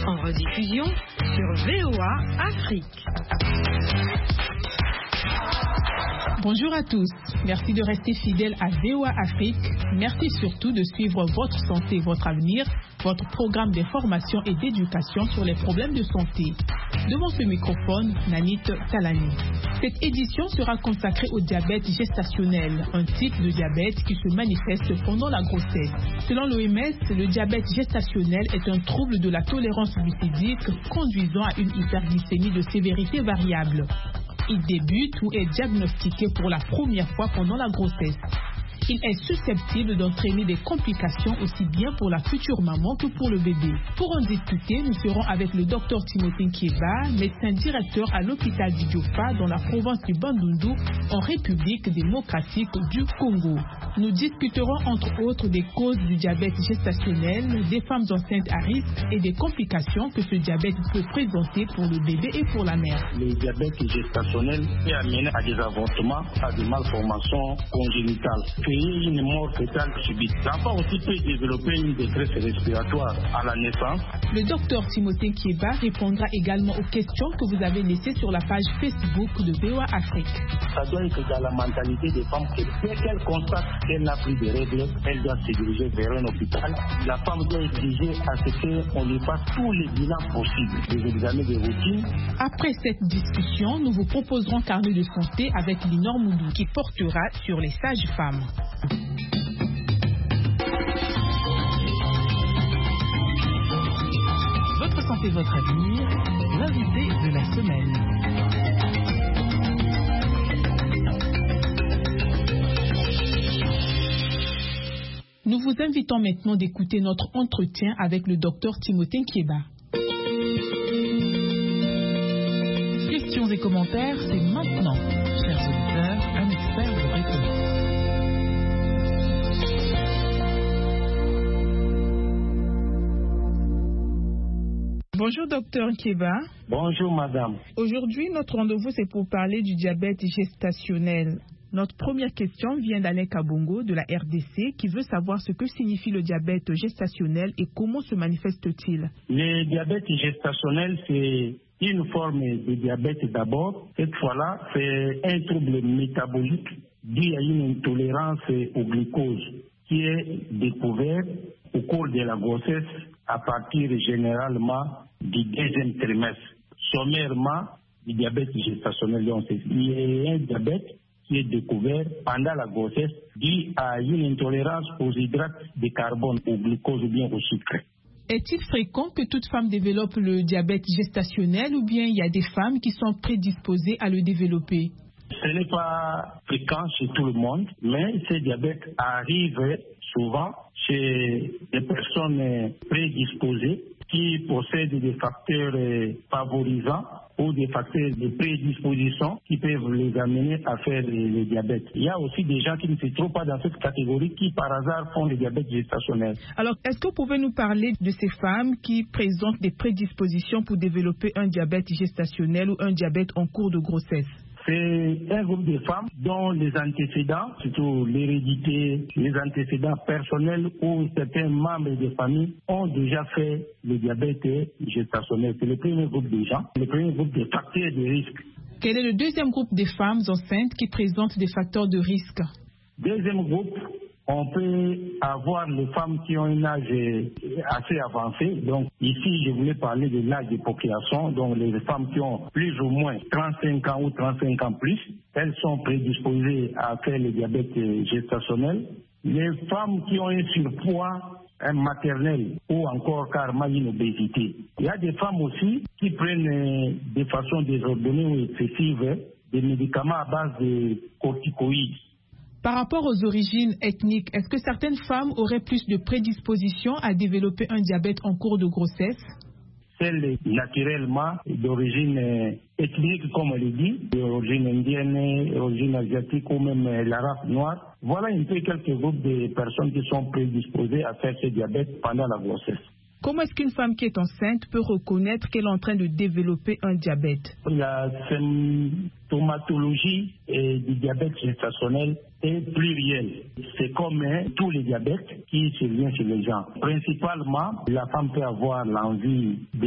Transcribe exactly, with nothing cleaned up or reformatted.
en rediffusion sur V O A Afrique. Bonjour à tous, merci de rester fidèles à V O A Afrique. Merci surtout de suivre Votre Santé, Votre Avenir, votre programme d'information et d'éducation sur les problèmes de santé. Devant ce microphone, Nanit Talani. Cette édition sera consacrée au diabète gestationnel, un type de diabète qui se manifeste pendant la grossesse. Selon l'O M S, le diabète gestationnel est un trouble de la tolérance glucidique conduisant à une hyperglycémie de sévérité variable. Il débute ou est diagnostiqué pour la première fois pendant la grossesse. Il est susceptible d'entraîner des complications aussi bien pour la future maman que pour le bébé. Pour en discuter, nous serons avec le docteur Timothée Nkieba, médecin directeur à l'hôpital d'Idiofa dans la province du Bandundu, en République démocratique du Congo. Nous discuterons entre autres des causes du diabète gestationnel, des femmes enceintes à risque et des complications que ce diabète peut présenter pour le bébé et pour la mère. Le diabète gestationnel peut amener à des avortements, à des malformations congénitales, créer une mort fœtale subite. L'enfant aussi peut développer une détresse respiratoire à la naissance. Le docteur Timothée Nkieba répondra également aux questions que vous avez laissées sur la page Facebook de V O A Afrique. Ça doit être dans la mentalité des femmes que dès qu'elle constate qu'elle n'a plus de règles, elle doit se diriger vers un hôpital. La femme doit exiger à ce qu'on lui fasse tous les bilans possibles, des examens de routine. Après cette discussion, nous vous proposerons Carnet de santé avec Linor Moudou qui portera sur les sages-femmes. Votre santé, votre avenir, l'invité de la semaine. Nous vous invitons maintenant d'écouter notre entretien avec le docteur Timothée Nkieba. Questions et commentaires, c'est maintenant. Chers auditeurs, un expert vous répond. Bonjour docteur Nkieba. Bonjour madame. Aujourd'hui, notre rendez-vous c'est pour parler du diabète gestationnel. Notre première question vient d'Alain Kabongo de la R D C qui veut savoir ce que signifie le diabète gestationnel et comment se manifeste-t-il. Le diabète gestationnel, c'est une forme de diabète d'abord. Cette fois-là, c'est un trouble métabolique dû à une intolérance au glucose qui est découvert au cours de la grossesse à partir généralement du deuxième trimestre. Sommairement, du diabète gestationnel, donc c'est un diabète qui est découvert pendant la grossesse dû à une intolérance aux hydrates de carbone, au glucose ou bien au sucre. Est-il fréquent que toute femme développe le diabète gestationnel ou bien il y a des femmes qui sont prédisposées à le développer? Ce n'est pas fréquent chez tout le monde, mais ce diabète arrive souvent chez des personnes prédisposées qui possèdent des facteurs favorisants ou des facteurs de prédisposition qui peuvent les amener à faire le diabète. Il y a aussi des gens qui ne se trouvent pas dans cette catégorie qui par hasard font le diabète gestationnel. Alors, est-ce que vous pouvez nous parler de ces femmes qui présentent des prédispositions pour développer un diabète gestationnel ou un diabète en cours de grossesse? C'est un groupe de femmes dont les antécédents, surtout l'hérédité, les antécédents personnels ou certains membres de famille ont déjà fait le diabète gestationnel. C'est le premier groupe de gens, le premier groupe de facteurs de risque. Quel est le deuxième groupe de femmes enceintes qui présentent des facteurs de risque? Deuxième groupe, on peut avoir les femmes qui ont un âge assez avancé. Donc ici, je voulais parler de l'âge de population. Donc les femmes qui ont plus ou moins trente-cinq ans ou trente-cinq ans plus, elles sont prédisposées à faire le diabète gestationnel. Les femmes qui ont un surpoids un maternel ou encore carrément une obésité. Il y a des femmes aussi qui prennent de façon désordonnée ou excessive des médicaments à base de corticoïdes. Par rapport aux origines ethniques, est-ce que certaines femmes auraient plus de prédisposition à développer un diabète en cours de grossesse? Celles naturellement d'origine ethnique, comme on le dit, d'origine indienne, d'origine asiatique ou même la race noire. Voilà un peu quelques groupes de personnes qui sont prédisposées à faire ce diabète pendant la grossesse. Comment est-ce qu'une femme qui est enceinte peut reconnaître qu'elle est en train de développer un diabète? La symptomatologie du diabète gestationnel est plurielle. C'est comme hein, tous les diabètes qui surviennent chez les gens. Principalement, la femme peut avoir l'envie de